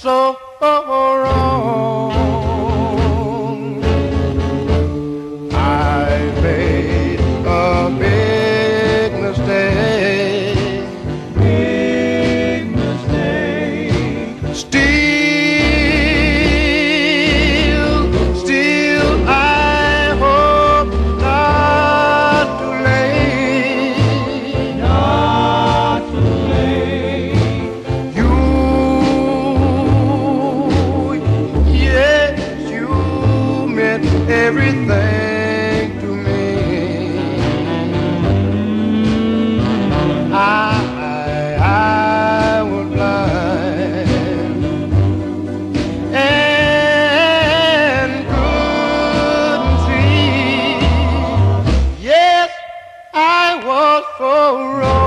so wrong. I made a big mistake, big mistake. Still, I hope not too late, not too late. You, yes, you meant everything to me. I was blind and couldn't see. Yes, I was so wrong.